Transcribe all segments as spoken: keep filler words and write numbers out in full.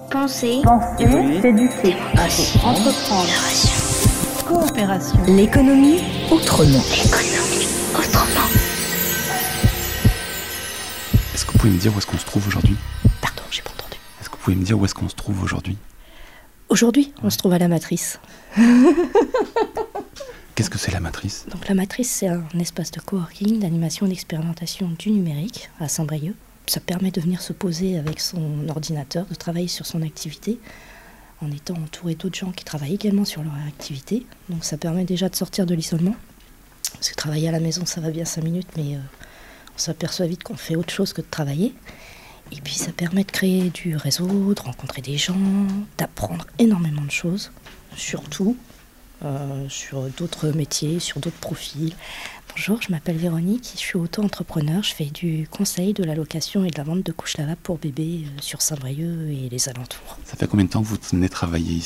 Penser, Penser, évoluer, s'éduquer, apprendre, entreprendre, coopération. L'économie autrement. L'économie autrement. Est-ce que vous pouvez me dire où est-ce qu'on se trouve aujourd'hui ? Pardon, j'ai pas entendu. Est-ce que vous pouvez me dire où est-ce qu'on se trouve aujourd'hui ? Aujourd'hui, on se trouve à la Matrice. Qu'est-ce que c'est la Matrice ? Donc la Matrice, c'est un espace de coworking, d'animation et d'expérimentation du numérique à Saint-Brieuc. Ça permet de venir se poser avec son ordinateur, de travailler sur son activité, en étant entouré d'autres gens qui travaillent également sur leur activité. Donc ça permet déjà de sortir de l'isolement. Parce que travailler à la maison, ça va bien cinq minutes, mais euh, on s'aperçoit vite qu'on fait autre chose que de travailler. Et puis ça permet de créer du réseau, de rencontrer des gens, d'apprendre énormément de choses, surtout euh, sur d'autres métiers, sur d'autres profils. Bonjour, je m'appelle Véronique, je suis auto-entrepreneur, je fais du conseil, de la location et de la vente de couches lavables pour bébés sur Saint-Brieuc et les alentours. Ça fait combien de temps que vous venez travailler ici ?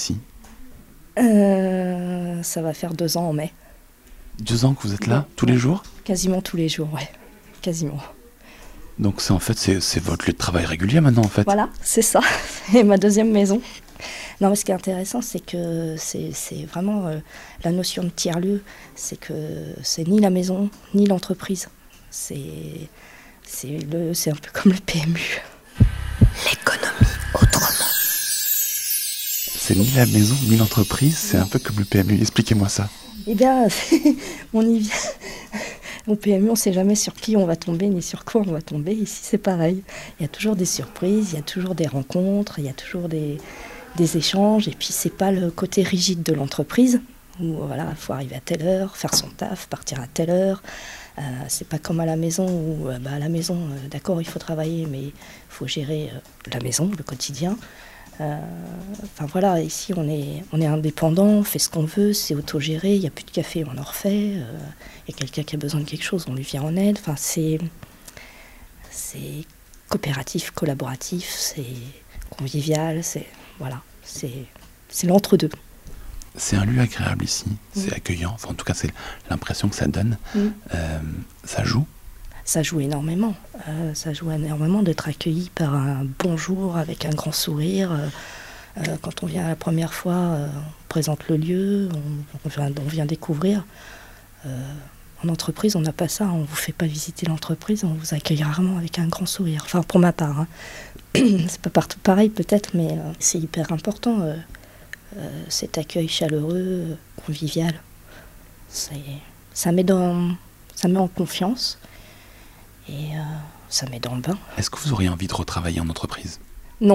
euh, Ça va faire deux ans en mai. Deux ans que vous êtes là, tous les jours ? Quasiment tous les jours, ouais, quasiment. Donc c'est en fait, c'est, c'est votre lieu de travail régulier maintenant en fait ? Voilà, c'est ça, c'est ma deuxième maison. Non, mais ce qui est intéressant, c'est que c'est, c'est vraiment euh, la notion de tiers-lieu, c'est que c'est ni la maison, ni l'entreprise. C'est, c'est, le, c'est un peu comme le P M U. L'économie autrement. C'est ni la maison, ni l'entreprise, c'est un peu comme le P M U. Expliquez-moi ça. Eh bien, on y vient. Au P M U, on ne sait jamais sur qui on va tomber, ni sur quoi on va tomber. Ici, c'est pareil. Il y a toujours des surprises, il y a toujours des rencontres, il y a toujours des... des échanges, et puis c'est pas le côté rigide de l'entreprise où voilà, il faut arriver à telle heure, faire son taf, partir à telle heure. Euh, c'est pas comme à la maison où euh, bah, à la maison, euh, d'accord, il faut travailler, mais il faut gérer euh, la maison, le quotidien. Euh, enfin voilà, ici on est, on est indépendant, on fait ce qu'on veut, c'est autogéré, il n'y a plus de café, on en refait. Euh, il y a quelqu'un qui a besoin de quelque chose, on lui vient en aide. Enfin, c'est, c'est coopératif, collaboratif, c'est convivial, c'est... Voilà, c'est, c'est l'entre-deux. C'est un lieu agréable ici, c'est mmh. accueillant, enfin en tout cas c'est l'impression que ça donne. Mmh. Euh, ça joue ? Ça joue énormément, euh, ça joue énormément d'être accueilli par un bonjour avec un grand sourire. Euh, euh, quand on vient la première fois, euh, on présente le lieu, on, on, vient, on vient découvrir. Euh, en entreprise, on n'a pas ça, on ne vous fait pas visiter l'entreprise, on vous accueille rarement avec un grand sourire. Enfin, pour ma part, hein. C'est pas partout pareil peut-être, mais euh, c'est hyper important, euh, euh, cet accueil chaleureux, euh, convivial. C'est, ça, met dans, ça met en confiance et euh, ça met dans le bain. Est-ce que vous auriez envie de retravailler en entreprise ? Non.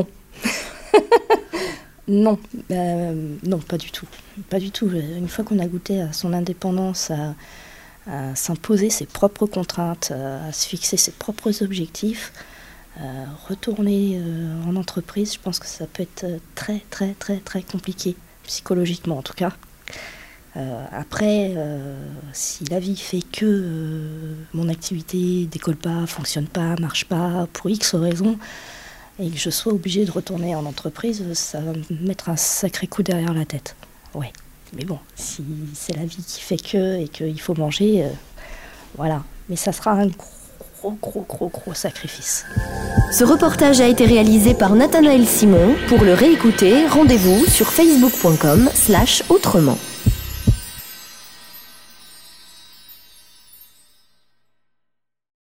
non, euh, non, pas du tout. Pas du tout. Une fois qu'on a goûté à son indépendance, à, à s'imposer ses propres contraintes, à se fixer ses propres objectifs, Euh, retourner euh, en entreprise, je pense que ça peut être très très très très compliqué, psychologiquement en tout cas. Euh, après, euh, si la vie fait que euh, mon activité décolle pas, fonctionne pas, marche pas, pour X raisons, et que je sois obligée de retourner en entreprise, ça va me mettre un sacré coup derrière la tête. Ouais, mais bon, si c'est la vie qui fait que et qu'il faut manger, euh, voilà. Mais ça sera un gros gros, gros, gros, gros sacrifice. Ce reportage a été réalisé par Nathanaël Simon. Pour le réécouter, rendez-vous sur facebook point com slash autrement.